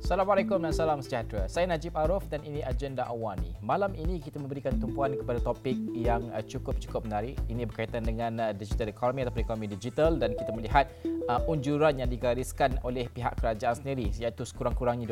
Assalamualaikum dan salam sejahtera. Saya Najib Arif dan ini Agenda Awani. Malam ini kita memberikan tumpuan kepada topik yang cukup menarik. Ini berkaitan dengan digital economy atau ekonomi digital dan kita melihat unjuran yang digariskan oleh pihak kerajaan sendiri iaitu sekurang-kurangnya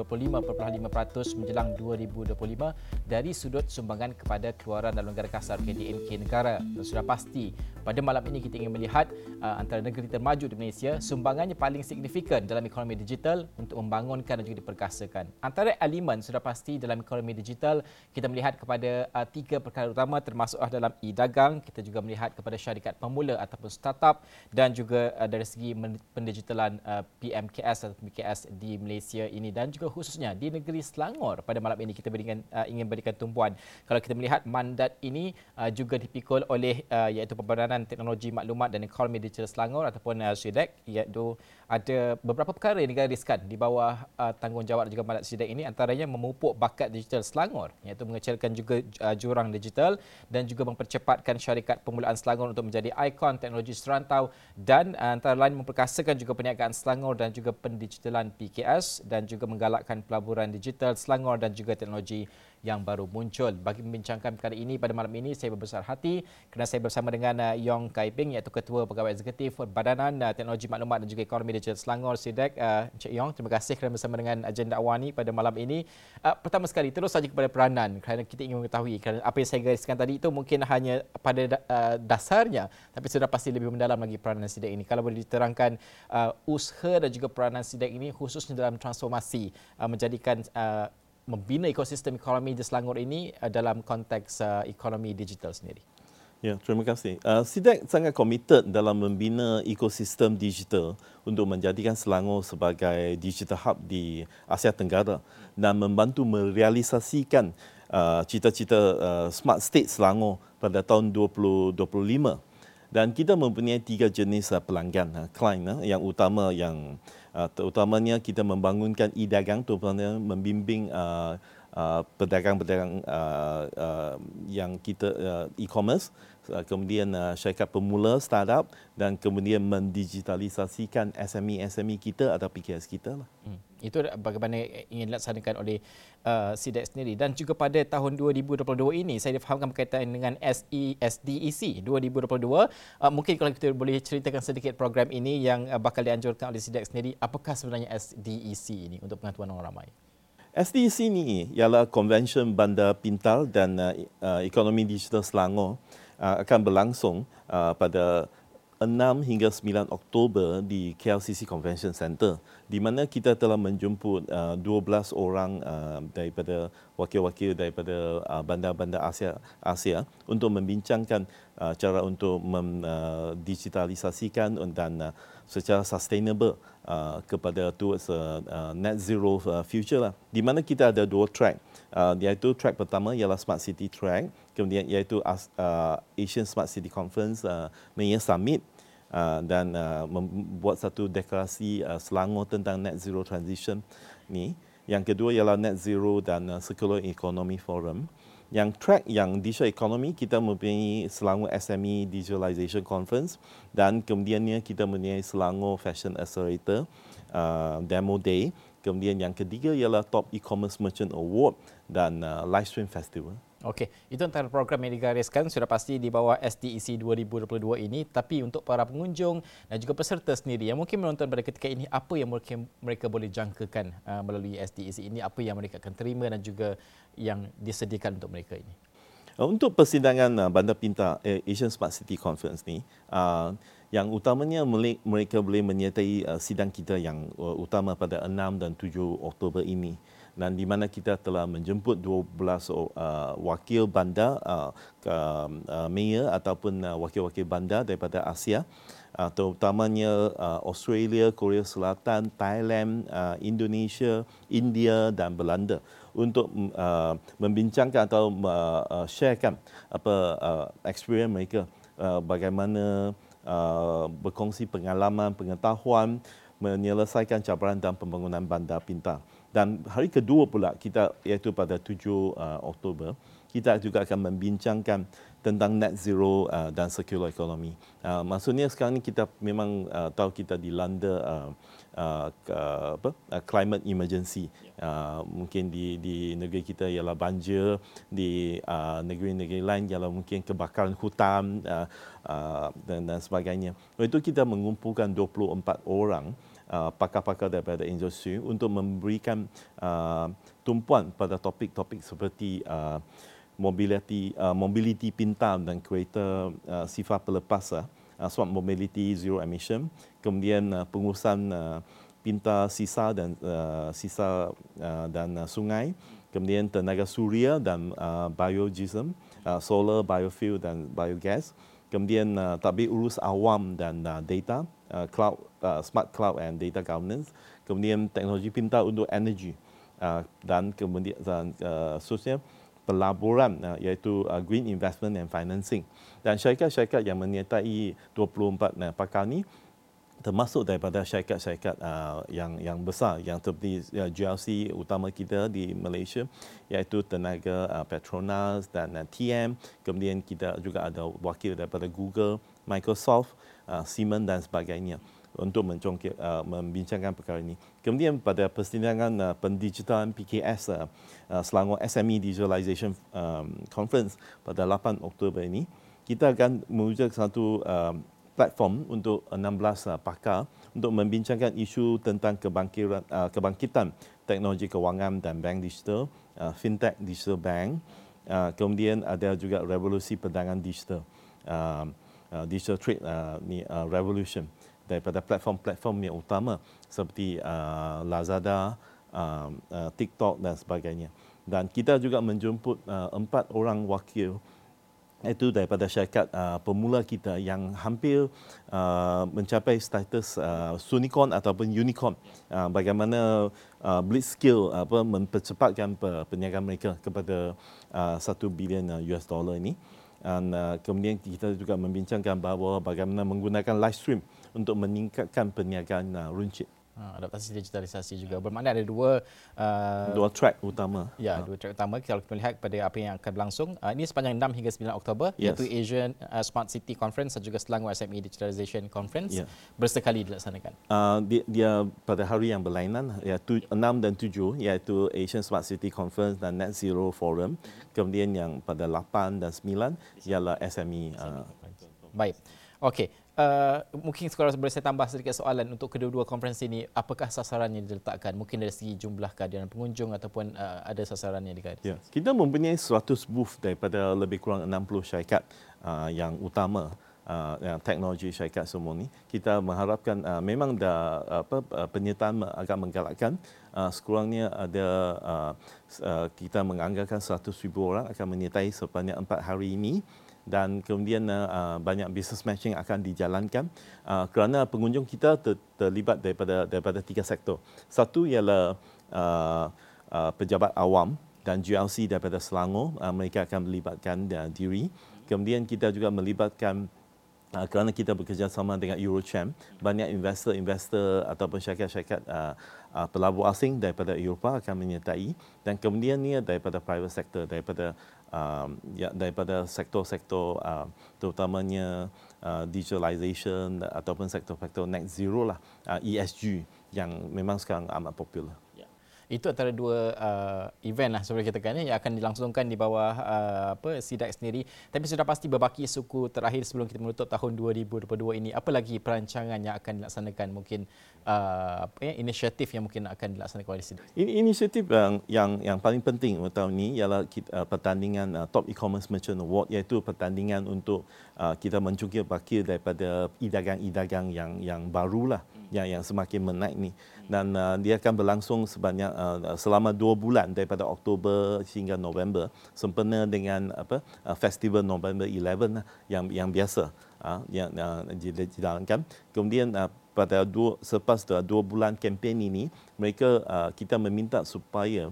25.5% menjelang 2025 dari sudut sumbangan kepada keluaran dalam negara kasar KDNK negara. Dan sudah pasti pada malam ini kita ingin melihat antara negeri termaju di Malaysia sumbangannya paling signifikan dalam ekonomi digital untuk membangunkan dan juga diperkasakan. Antara elemen sudah pasti dalam ekonomi digital kita melihat kepada tiga perkara utama termasuk dalam e-dagang, kita juga melihat kepada syarikat pemula ataupun startup dan juga dari segi pendigitalan PMKS atau PKS di Malaysia ini dan juga khususnya di negeri Selangor. Pada malam ini kita ingin berikan tumpuan. Kalau kita melihat mandat ini juga dipikul oleh iaitu Pembadanan Teknologi Maklumat dan Ekonomi Digital Selangor ataupun SIDEC, iaitu ada beberapa perkara yang digariskan di bawah tanggungjawab juga mandat SIDEC ini, antaranya memupuk bakat digital Selangor iaitu mengecilkan juga jurang digital dan juga mempercepatkan syarikat permulaan Selangor untuk menjadi ikon teknologi serantau dan antara lain memperkasakan juga perniagaan Selangor dan juga pendigitalan PKS dan juga menggalakkan pelaburan digital Selangor dan juga teknologi yang baru muncul. Bagi membincangkan perkara ini pada malam ini, saya berbesar hati kerana saya bersama dengan Yong Kai Ping iaitu Ketua Pegawai Eksekutif Badanan Teknologi Maklumat dan juga Ekonomi Digital Selangor SIDEC. Encik Yong, terima kasih kerana bersama dengan Agenda Awani pada malam ini. Pertama sekali, terus saja kepada peranan kerana kita ingin mengetahui kerana apa yang saya gariskan tadi itu mungkin hanya pada dasarnya tapi sudah pasti lebih mendalam lagi peranan SIDEC ini. Kalau boleh diterangkan usaha dan juga peranan SIDEC ini khususnya dalam transformasi menjadikan membina ekosistem ekonomi di Selangor ini dalam konteks ekonomi digital sendiri. Ya, terima kasih. SIDEC sangat komited dalam membina ekosistem digital untuk menjadikan Selangor sebagai digital hub di Asia Tenggara dan membantu merealisasikan cita-cita Smart State Selangor pada tahun 2025. Dan kita mempunyai tiga jenis pelanggan, client yang utama yang terutamanya kita membangunkan e-dagang, terutamanya membimbing pedagang-pedagang yang kita e-commerce, kemudian syarikat pemula, startup dan kemudian mendigitalisasikan SME kita atau PKS kita lah. Itu bagaimana ingin dilaksanakan oleh SIDEC sendiri. Dan juga pada tahun 2022 ini, saya difahamkan berkaitan dengan SDEC 2022. Mungkin kalau kita boleh ceritakan sedikit program ini yang bakal dianjurkan oleh SIDEC sendiri. Apakah sebenarnya SDEC ini untuk pengetahuan orang ramai? SDEC ini ialah Convention Bandar Pintar dan Ekonomi Digital Selangor akan berlangsung pada 6 hingga 9 Oktober di KLCC Convention Center, di mana kita telah menjemput 12 orang daripada wakil-wakil daripada bandar-bandar Asia untuk membincangkan cara untuk mendigitalisasikan dan secara sustainable kepada towards net zero future lah. Di mana kita ada dua track, iaitu track pertama ialah Smart City Track, kemudian iaitu Asian Smart City Conference Mayor Summit dan membuat satu deklarasi Selangor tentang net zero transition ni. Yang kedua ialah net zero dan circular economy forum. Yang track yang digital economy kita mempunyai Selangor SME Digitalization Conference dan kemudiannya kita mempunyai Selangor Fashion Accelerator Demo Day. Kemudian yang ketiga ialah Top E-commerce Merchant Award dan Livestream Festival. Okey, itu antara program yang digariskan sudah pasti di bawah SDEC 2022 ini. Tapi untuk para pengunjung dan juga peserta sendiri yang mungkin menonton pada ketika ini, apa yang mereka boleh jangkakan melalui SDEC ini, apa yang mereka akan terima dan juga yang disediakan untuk mereka ini? Untuk persidangan Bandar Pintar Asian Smart City Conference ni, yang utamanya mereka boleh menyertai sidang kita yang utama pada 6 dan 7 Oktober ini, dan di mana kita telah menjemput 12 wakil bandar, mayor ataupun wakil-wakil bandar daripada Asia, terutamanya Australia, Korea Selatan, Thailand, Indonesia, India dan Belanda, untuk membincangkan atau sharekan experience mereka, bagaimana berkongsi pengalaman, pengetahuan menyelesaikan cabaran dalam pembangunan bandar pintar. Dan hari kedua pula kita, iaitu pada 7 Oktober, kita juga akan membincangkan tentang net zero dan circular economy. Maksudnya sekarang ni kita memang tahu kita dilanda climate emergency. Mungkin di negeri kita ialah banjir, di negeri-negeri lain ialah mungkin kebakaran hutan dan sebagainya. Oleh itu kita mengumpulkan 24 orang pakar-pakar daripada industri untuk memberikan tumpuan pada topik-topik seperti mobility pintar dan kereta sifar pelepas, smart mobility, zero emission, kemudian pengurusan pintar sisa dan sungai, kemudian tenaga suria dan biodiesel, solar, biofuel dan biogas, kemudian tadbir urus awam dan data, cloud, smart cloud and data governance, kemudian teknologi pintar untuk energi, dan kemudian seterusnya pelaburan, iaitu green investment and financing. Dan syarikat-syarikat yang menyertai 24 pakar ni termasuk daripada syarikat-syarikat yang besar yang seperti GRC utama kita di Malaysia, iaitu Tenaga Petronas dan TM. Kemudian kita juga ada wakil daripada Google, Microsoft, Siemens dan sebagainya untuk membincangkan perkara ini. Kemudian pada persidangan pendigitalan PKS Selangor SME Digitalization Conference pada 8 Oktober ini, kita akan mewujudkan satu platform untuk 16 pakar untuk membincangkan isu tentang kebangkitan teknologi kewangan dan bank digital, fintech digital bank, kemudian ada juga revolusi perdagangan digital, digital trade revolution daripada platform-platform yang utama seperti Lazada, TikTok dan sebagainya. Dan kita juga menjemput 4 orang wakil, itu daripada syarikat pemula kita yang hampir mencapai status unicorn ataupun unicorn. Bagaimana Blitzscale mempercepatkan perniagaan mereka kepada $1 billion ini. Dan kemudian kita juga membincangkan bahawa bagaimana menggunakan live stream untuk meningkatkan perniagaan runcit. Adaptasi digitalisasi juga bermakna ada dua track utama. Ya, dua track utama kalau kita melihat pada apa yang akan berlangsung. Ini sepanjang 6 hingga 9 Oktober, iaitu Asian Smart City Conference dan juga Selangor SME Digitalization Conference bersekali dilaksanakan. Dia pada hari yang berlainan, iaitu 6 dan 7, iaitu Asian Smart City Conference dan Net Zero Forum. Kemudian yang pada 8 dan 9 ialah SME. Baik. Okey. Mungkin kalau boleh saya tambah sedikit soalan untuk kedua-dua konferensi ini, apakah sasaran yang diletakkan? Mungkin dari segi jumlah kehadiran pengunjung ataupun ada sasaran yang digaris? Ya, kita mempunyai 100 booth daripada lebih kurang 60 syarikat yang utama, yang teknologi syarikat semua ni. Kita mengharapkan memang penyertaan agak menggalakkan. Sekurangnya ada kita menganggarkan 100,000 orang akan menyertai sepanjang 4 hari ini. Dan kemudian banyak business matching akan dijalankan kerana pengunjung kita terlibat daripada 3 sektor. Satu ialah pejabat awam dan GRC daripada Selangor, mereka akan melibatkan diri. Kemudian kita juga melibatkan kerana kita bekerjasama dengan Eurochamp, banyak investor ataupun syarikat-syarikat pelabur asing daripada Eropah akan menyertai. Dan kemudian ni daripada private sector, daripada sektor-sektor terutamanya digitalization ataupun sektor-sektor net zero lah, ESG yang memang sekarang amat popular. Itu antara dua event lah seperti kita katakan yang akan dilangsungkan di bawah SIDAC sendiri. Tapi sudah pasti berbaki suku terakhir sebelum kita menutup tahun 2022 ini. Apa lagi perancangan yang akan dilaksanakan? Mungkin inisiatif yang mungkin akan dilaksanakan oleh SIDAC? Inisiatif yang paling penting tahun ini ialah pertandingan Top E-Commerce Merchant Award, iaitu pertandingan untuk kita mencungkil bakil daripada idagang-idagang yang barulah, yang semakin menaik ni. Dan dia akan berlangsung selama 2 bulan daripada Oktober hingga November, sempena dengan Festival November 11 yang biasa yang dijalankan. Kemudian selepas 2 bulan kempen ini, kita meminta supaya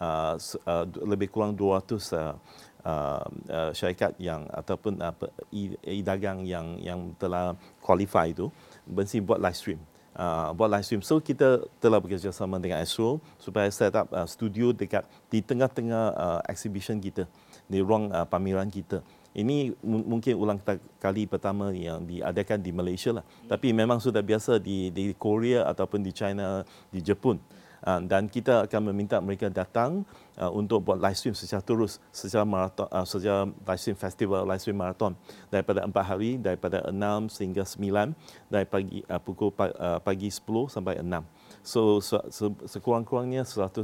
lebih kurang 200 syarikat ataupun dagang yang telah qualify itu mesti buat live stream. So kita telah bekerjasama dengan Astro supaya set up studio di tengah-tengah exhibition kita, di ruang pameran kita. Ini mungkin ulang kali pertama yang diadakan di Malaysia lah. Tapi memang sudah biasa di Korea ataupun di China, di Jepun. Dan kita akan meminta mereka datang untuk buat live stream secara terus, secara maraton, secara live stream festival, live stream marathon daripada 4 hari, daripada 6 sehingga 9, dari pukul pagi 10 sampai 6. So sekurang-kurangnya 120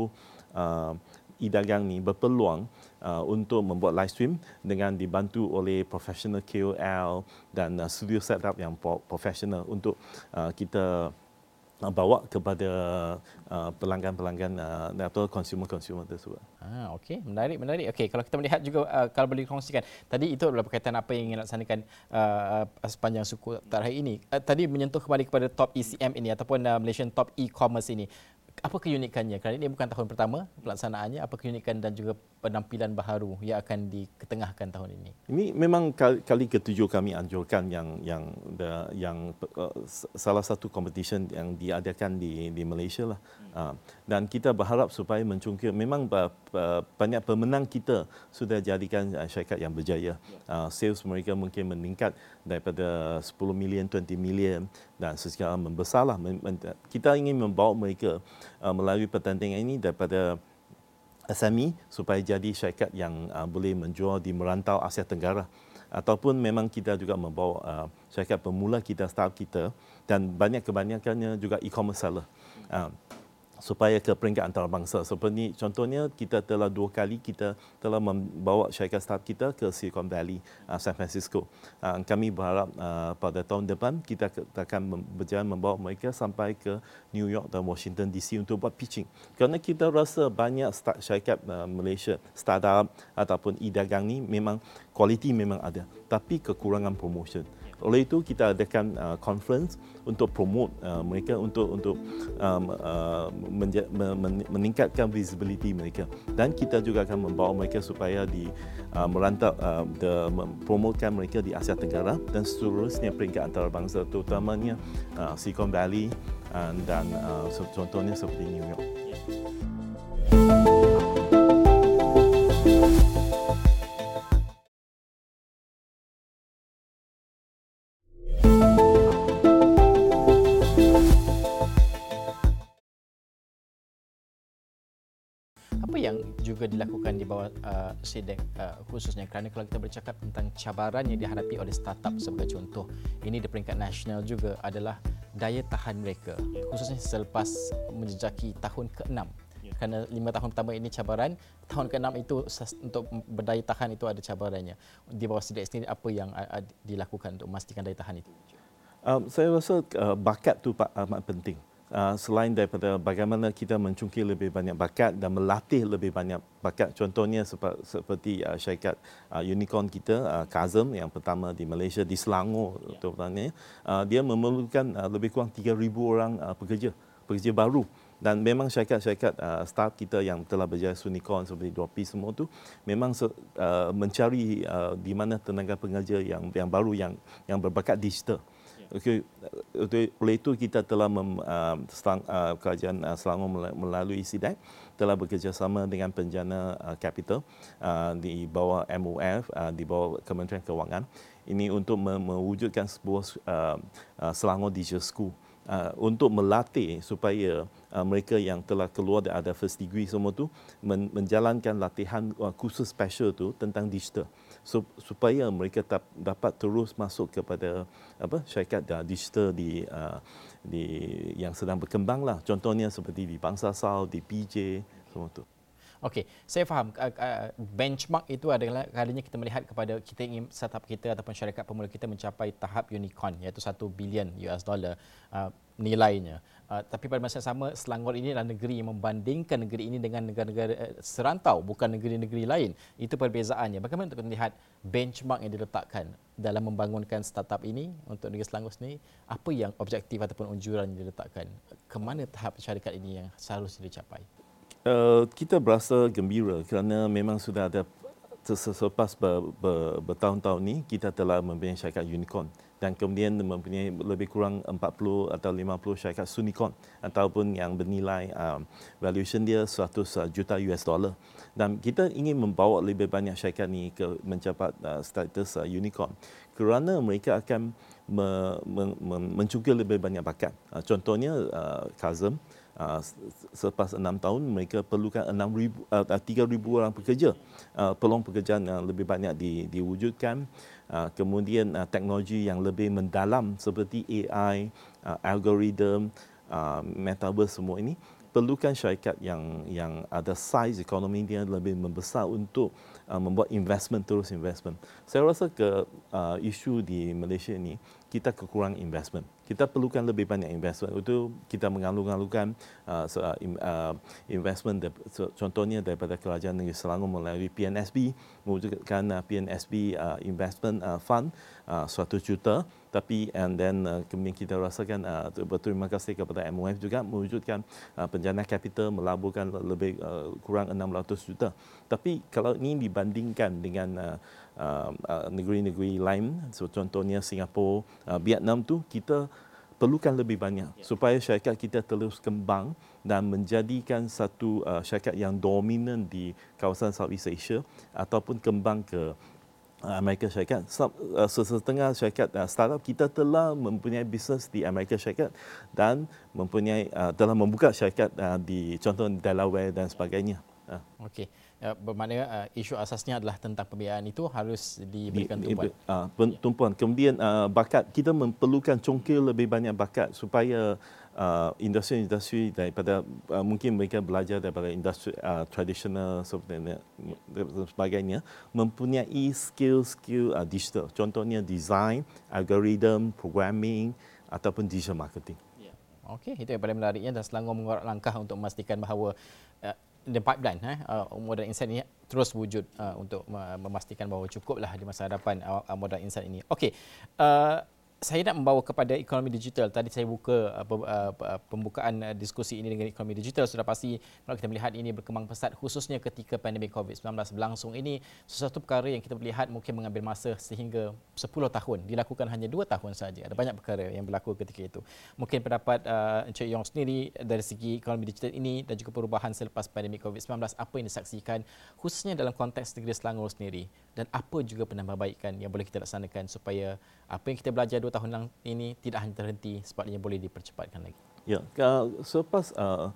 e-dagang ni berpeluang untuk membuat live stream dengan dibantu oleh professional KOL dan studio setup yang profesional untuk kita bawa kepada pelanggan-pelanggan atau consumer-consumer tersebut. Okey, menarik. Okey, kalau kita melihat juga kalau boleh dikongsikan, tadi itu adalah berkaitan apa yang ingin laksanakan sepanjang suku tarikh ini. Tadi menyentuh kembali kepada top ECM ini ataupun Malaysian Top E-commerce ini. Apa keunikannya? Kerana ini bukan tahun pertama pelaksanaannya, apa keunikan dan juga penampilan baharu yang akan diketengahkan tahun ini? Ini memang kali ke-7 kami anjurkan yang salah satu competition yang diadakan di Malaysia lah. Dan kita berharap supaya mencungkil, memang banyak pemenang kita sudah jadikan syarikat yang berjaya. Sales mereka mungkin meningkat daripada 10 million, 20 million dan secara membesarlah. Kita ingin membawa mereka melalui pertandingan ini daripada SME supaya jadi syarikat yang boleh menjual di merantau Asia Tenggara, ataupun memang kita juga membawa syarikat pemula kita, startup kita, dan kebanyakannya juga e-commerce seller supaya ke peringkat antarabangsa. Seperti contohnya kita telah 2 kali kita telah membawa syarikat startup kita ke Silicon Valley, San Francisco. Kami berharap pada tahun depan kita akan berjalan membawa mereka sampai ke New York dan Washington DC untuk buat pitching. Kerana kita rasa banyak syarikat Malaysia, startup ataupun e-dagang ni memang kualiti memang ada, tapi kekurangan promotion. Oleh itu kita adakan conference untuk promote mereka, untuk meningkatkan visibility mereka, dan kita juga akan membawa mereka supaya merantau, mempromotkan mereka di Asia Tenggara dan seterusnya peringkat antarabangsa, terutamanya Silicon Valley dan contohnya seperti New York. Apa yang juga dilakukan di bawah SIDEC khususnya, kerana kalau kita bercakap tentang cabaran yang dihadapi oleh startup sebagai contoh, ini di peringkat nasional juga adalah daya tahan mereka, khususnya selepas menjejaki tahun ke-6. Kerana 5 tahun pertama ini cabaran, tahun ke-6 itu untuk berdaya tahan itu ada cabarannya. Di bawah SIDEC sendiri apa yang dilakukan untuk memastikan daya tahan itu? Saya rasa bakat itu amat penting. Selain daripada bagaimana kita mencungkil lebih banyak bakat dan melatih lebih banyak bakat, contohnya seperti syarikat unicorn kita, Kazem yang pertama di Malaysia, di Selangor terutamanya, dia memerlukan lebih kurang 3,000 orang pekerja baru. Dan memang syarikat-syarikat startup kita yang telah berjaya unicorn seperti Dropi semua tu memang mencari di mana tenaga pengerja yang baru yang berbakat digital. Okay. Oleh itu kita telah kerajaan Selangor melalui SIDEC telah bekerjasama dengan penjana capital di bawah MOF, di bawah Kementerian Kewangan ini untuk mewujudkan sebuah Selangor Digital School untuk melatih supaya mereka yang telah keluar dan ada first degree semua tu menjalankan latihan khusus special tu tentang digital, supaya mereka dapat terus masuk kepada syarikat digital di yang sedang berkembang lah. Contohnya seperti di Bangsa Sau, di PJ semua tu. Okey, saya faham. Benchmark itu adalah kalinya kita melihat kepada kita ingin startup kita ataupun syarikat pemula kita mencapai tahap unicorn, iaitu $1 billion nilainya. Tapi pada masa yang sama, Selangor ini adalah negeri yang membandingkan negeri ini dengan negara-negara serantau, bukan negeri-negeri lain. Itu perbezaannya. Bagaimana untuk melihat benchmark yang diletakkan dalam membangunkan startup ini untuk negeri Selangor sendiri? Apa yang objektif ataupun unjuran yang diletakkan? Kemana tahap syarikat ini yang seharusnya dicapai? Kita berasa gembira kerana memang sudah ada selepas bertahun-tahun ni kita telah mempunyai syarikat unicorn dan kemudian mempunyai lebih kurang 40 atau 50 syarikat unicorn ataupun yang bernilai valuation dia 100 juta US dollar, dan kita ingin membawa lebih banyak syarikat ni ke mencapai status unicorn kerana mereka akan mencukir lebih banyak bakat. Contohnya Kazem, selepas 6 tahun mereka perlukan 3,000 orang pekerja. Peluang pekerjaan yang lebih banyak diwujudkan. Kemudian teknologi yang lebih mendalam seperti AI, algoritma, metaverse, semua ini perlukan syarikat yang ada size ekonomi dia lebih membesar untuk membuat investment. Saya rasa isu di Malaysia ini kita kekurangan investment. Kita perlukan lebih banyak investment. Itu kita mengalu-alukan investment contohnya daripada Kerajaan Negeri Selangor melalui PNSB, mewujudkan PNSB Investment Fund 100 juta. Tapi kemudian kita rasakan berterima kasih kepada MOF juga mewujudkan penjana kapital melaburkan lebih kurang 600 juta. Tapi kalau ini dibandingkan dengan negeri-negeri lain, contohnya Singapura, Vietnam tu, kita perlukan lebih banyak supaya syarikat kita terus kembang dan menjadikan satu syarikat yang dominan di kawasan Southeast Asia ataupun kembang ke Amerika Syarikat. Setengah syarikat startup kita telah mempunyai bisnes di Amerika Syarikat dan telah membuka syarikat di contoh Delaware dan sebagainya. Okey. Bermakna isu asasnya adalah tentang pembiayaan itu harus diberikan tumpuan. Tumpuan. Kemudian bakat, kita memerlukan congkir lebih banyak bakat supaya industri daripada mungkin mereka belajar daripada industri tradisional seperti sebagainya, mempunyai skill digital. Contohnya design, algoritma, programming ataupun digital marketing. Okey, itu yang paling menariknya, dan Selangor mengeluarkan langkah untuk memastikan bahawa the pipeline Modal Insan ini terus wujud untuk memastikan bahawa cukuplah di masa hadapan Modal Insan ini. Okey, saya nak membawa kepada ekonomi digital. Tadi saya buka pembukaan diskusi ini dengan ekonomi digital. Sudah pasti kalau kita melihat ini berkembang pesat khususnya ketika pandemik COVID-19 berlangsung. Ini sesuatu perkara yang kita melihat mungkin mengambil masa sehingga 10 tahun. Dilakukan hanya 2 tahun saja. Ada banyak perkara yang berlaku ketika itu. Mungkin pendapat Encik Yong sendiri dari segi ekonomi digital ini dan juga perubahan selepas pandemik COVID-19, apa yang disaksikan khususnya dalam konteks negeri Selangor sendiri, dan apa juga penambahbaikan yang boleh kita laksanakan supaya apa yang kita belajar 2 tahun ini tidak hanya terhenti, sepatutnya boleh dipercepatkan lagi. Ya, selepas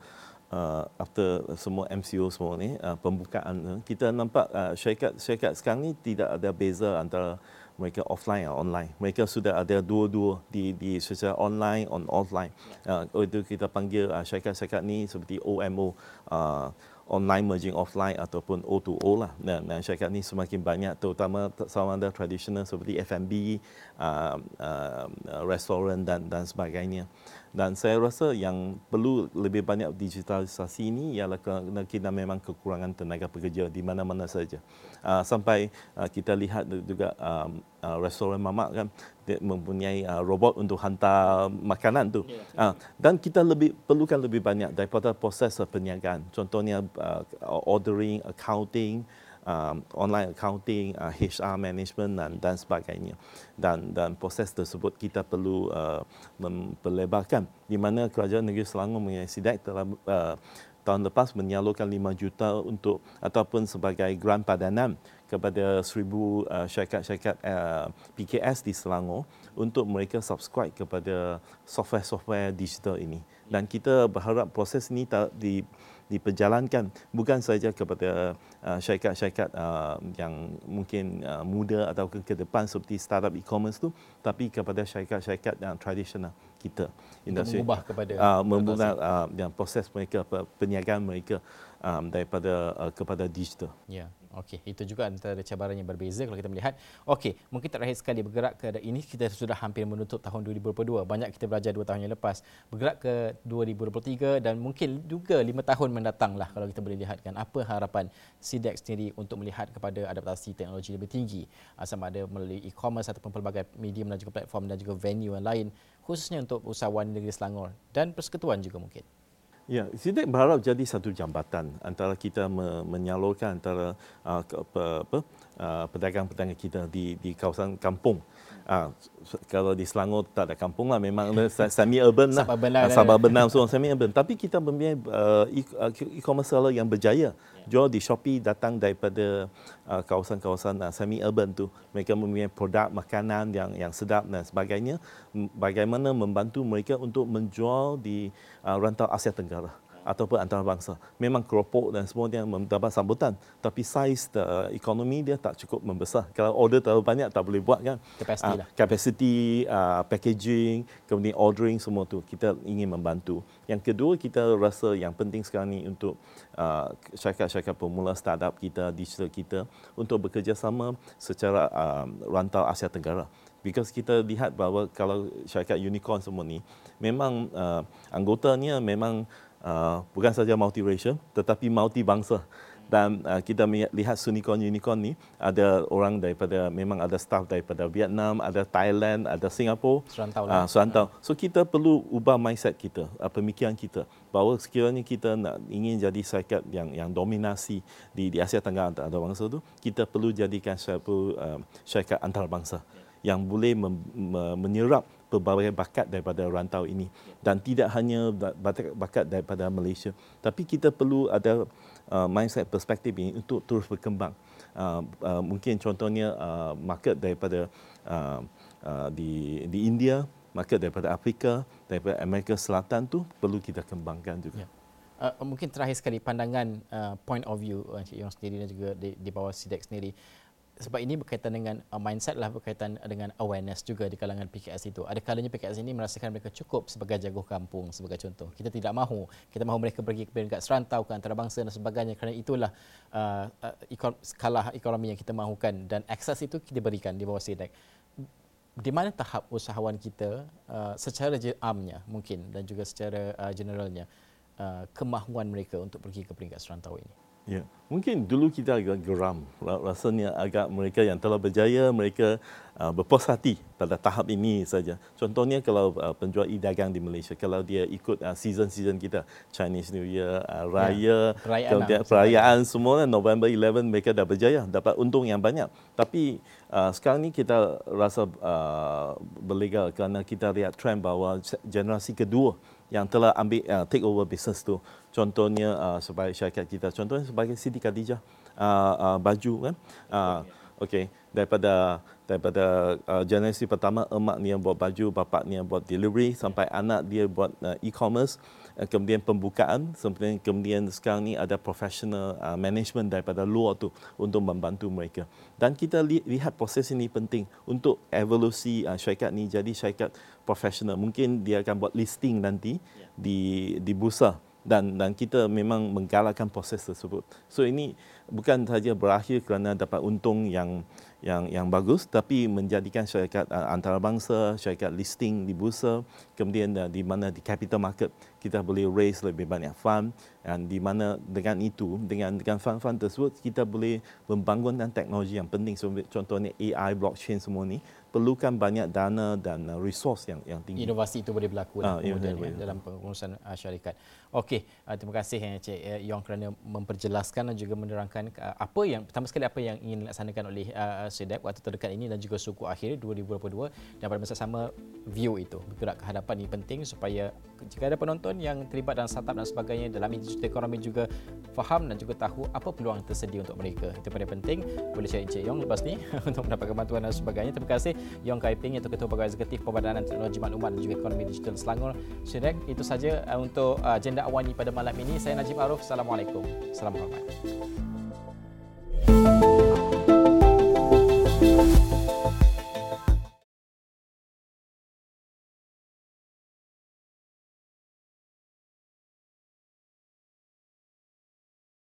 after semua MCO semua ni pembukaan, kita nampak syarikat sekarang ni tidak ada beza antara mereka offline atau online. Mereka sudah ada dua-dua di secara online on offline. Itu kita panggil syarikat-syarikat ni seperti OMO, online merging offline ataupun O2O lah. Dan syarikat ni semakin banyak, terutama sama ada tradisional seperti F&B, restoran dan sebagainya. Dan saya rasa yang perlu lebih banyak digitalisasi ini ialah kerana kita memang kekurangan tenaga pekerja di mana-mana saja. Sampai kita lihat juga restoran mamak kan mempunyai robot untuk hantar makanan tu. Dan kita perlukan lebih banyak daripada proses perniagaan. Contohnya ordering, accounting, online accounting, HR management dan sebagainya. Dan proses tersebut kita perlu memperlebarkan, di mana Kerajaan Negeri Selangor mempunyai SIDAC telah tahun lepas menyalurkan 5 juta untuk ataupun sebagai grant padanan kepada 1,000 syarikat-syarikat PKS di Selangor untuk mereka subscribe kepada software digital ini. Dan kita berharap proses ini diperjalankan bukan saja kepada syarikat-syarikat yang mungkin muda atau ke depan seperti startup e-commerce tu, tapi kepada syarikat-syarikat yang tradisional kita, industri, mengubah kepada yang proses mereka, perniagaan mereka kepada digital. Ya. Okey, itu juga antara cabaran yang berbeza kalau kita melihat. Okey, mungkin terakhir sekali bergerak ke ini, kita sudah hampir menutup tahun 2022. Banyak kita belajar 2 tahun yang lepas. Bergerak ke 2023 dan mungkin juga 5 tahun mendatanglah kalau kita boleh lihatkan. Apa harapan SIDAC sendiri untuk melihat kepada adaptasi teknologi lebih tinggi, sama ada melalui e-commerce ataupun pelbagai medium dan juga platform dan juga venue yang lain, khususnya untuk usahawan negeri Selangor dan persekutuan juga mungkin. Ya, SIDEC berharap jadi satu jambatan antara kita menyalurkan antara pedagang-pedagang kita di kawasan kampung. Kalau di Selangor tak ada kampung lah, memang semi-urban lah. Suburban semua semi-urban. Tapi kita mempunyai e-commerce seller yang berjaya. Jual di Shopee datang daripada kawasan-kawasan semi-urban tu. Mereka mempunyai produk makanan yang sedap dan sebagainya. Bagaimana membantu mereka untuk menjual di rantau Asia Tenggara ataupun antarabangsa. Memang keropok dan semua dia mendapat sambutan, tapi saiz ekonomi dia tak cukup membesar. Kalau order terlalu banyak tak boleh buat kan. Capacity, packaging, kemudian ordering, semua tu kita ingin membantu. Yang kedua, kita rasa yang penting sekarang ni untuk syarikat-syarikat pemula, startup kita, digital kita untuk bekerjasama secara rantau Asia Tenggara. Because kita lihat bahawa kalau syarikat unicorn semua ni memang anggotanya memang bukan saja multiracial tetapi multibangsa. Dan kita lihat unicorn ni ada orang daripada, memang ada staff daripada Vietnam, ada Thailand, ada Singapura, serantau. So kita perlu ubah mindset kita, pemikiran kita bahawa sekiranya kita ingin jadi syarikat yang dominasi di Asia Tenggara antarabangsa tu, kita perlu jadikan syarikat antarabangsa yang boleh menyerap pelbagai bakat daripada rantau ini, dan tidak hanya bakat daripada Malaysia, tapi kita perlu ada mindset perspektif ini untuk terus berkembang. Mungkin contohnya market daripada di India, market daripada Afrika, daripada Amerika Selatan tu perlu kita kembangkan juga. Mungkin terakhir sekali pandangan point of view Encik Yong sendiri dan juga di bawah SIDEC sendiri. Sebab ini berkaitan dengan mindset lah, berkaitan dengan awareness juga di kalangan PKS itu. Ada kalanya PKS ini merasakan mereka cukup sebagai jago kampung sebagai contoh. Kita tidak mahu. Kita mahu mereka pergi ke peringkat serantau, ke antarabangsa dan sebagainya. Kerana itulah skala ekonomi yang kita mahukan, dan akses itu kita berikan di bawah SIDEC. Di mana tahap usahawan kita secara amnya mungkin dan juga secara generalnya kemahuan mereka untuk pergi ke peringkat serantau ini? Ya, mungkin dulu kita agak geram, rasanya agak mereka yang telah berjaya, mereka berpuas hati pada tahap ini saja. Contohnya kalau penjual e-dagang di Malaysia, kalau dia ikut season-season kita, Chinese New Year, Raya, perayaan semua, November 11 mereka dah berjaya, dapat untung yang banyak. Tapi sekarang ni kita rasa berlega kerana kita lihat trend bahawa generasi kedua yang telah ambil take over business tu, contohnya sebagai syarikat kita, contohnya sebagai Siti Khadijah baju kan, okey, daripada generasi pertama, emak ni yang buat baju, bapak ni yang buat delivery, sampai anak dia buat e-commerce, kemudian pembukaan, kemudian sekarang ni ada professional management daripada luar tu untuk membantu mereka. Dan kita lihat proses ini penting untuk evolusi syarikat ni jadi syarikat profesional. Mungkin dia akan buat listing nanti di bursa, dan kita memang menggalakkan proses tersebut. So ini bukan saja berakhir kerana dapat untung yang bagus, tapi menjadikan syarikat antarabangsa, syarikat listing di bursa, kemudian di mana di capital market kita boleh raise lebih banyak fund, dan di mana dengan itu, dengan fund-fund tersebut kita boleh membangunkan teknologi yang penting, contohnya AI, blockchain semua ni perlukan banyak dana dan resource yang tinggi. Inovasi itu boleh berlaku dalam pengurusan syarikat. Okey, terima kasih Encik Yong kerana memperjelaskan dan juga menerangkan pertama sekali apa yang ingin dilaksanakan oleh SIDEC waktu terdekat ini dan juga suku akhir 2022, dan pada masa sama view itu bergerak ke hadapan ini penting supaya jika ada penonton yang terlibat dalam startup dan sebagainya dalam industri ekonomi juga faham dan juga tahu apa peluang yang tersedia untuk mereka. Itu paling penting. Boleh cari Encik Yong lepas ni untuk mendapatkan bantuan dan sebagainya. Terima kasih Yong Kai Ping, iaitu Ketua Pegawai Eksekutif Perbadanan Teknologi Maklumat dan juga Ekonomi Digital Selangor SIDEC. Itu saja untuk agenda awani pada malam ini. Saya Najib Arif. Assalamualaikum. Salam hormat.